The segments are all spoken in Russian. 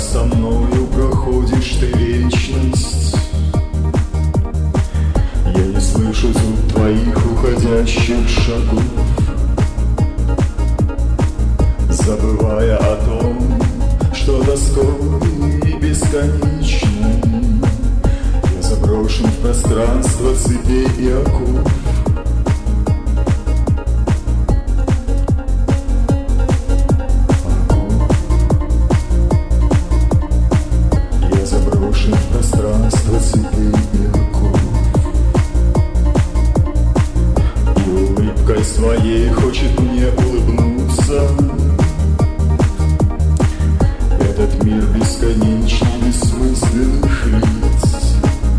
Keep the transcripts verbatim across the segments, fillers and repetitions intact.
со мною проходишь ты вечность. Я не слышу звук твоих уходящих шагов, забывая о том, что тоской бесконечной я заброшен в пространство цепей и оков. Я заброшен в пространство цепей и оков. И улыбкой своей хочет мне улыбнуться этот мир бесконечный, бессмысленных лиц.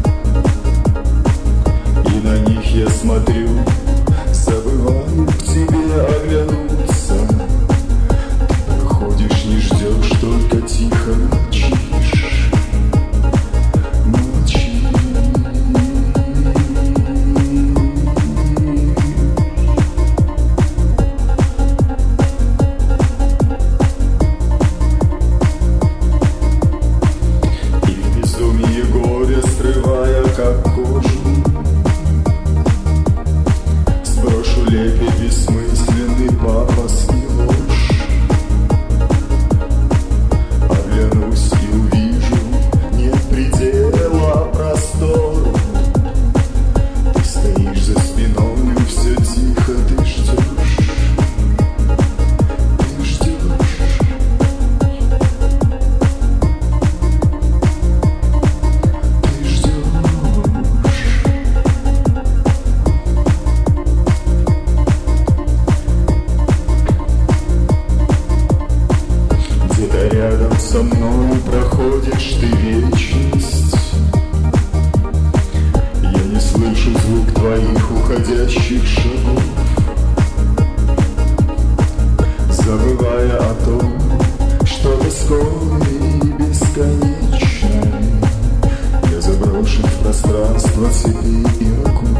И на них я смотрю, забываю к тебе оглянуться. Ты проходишь, не ждешь, только тихо молчишь. Молчишь. Как кожу сброшу лепет бессмысленный пафос и ложь. Оглянусь и увижу, нет предела простору. Ты стоишь за спиной, все тихо, ты ждешь. Ты ждешь. Рядом со мной проходишь ты вечность. Я не слышу звук твоих уходящих шагов, забывая о том, что тоской бесконечной я заброшен в пространство цепей и оков.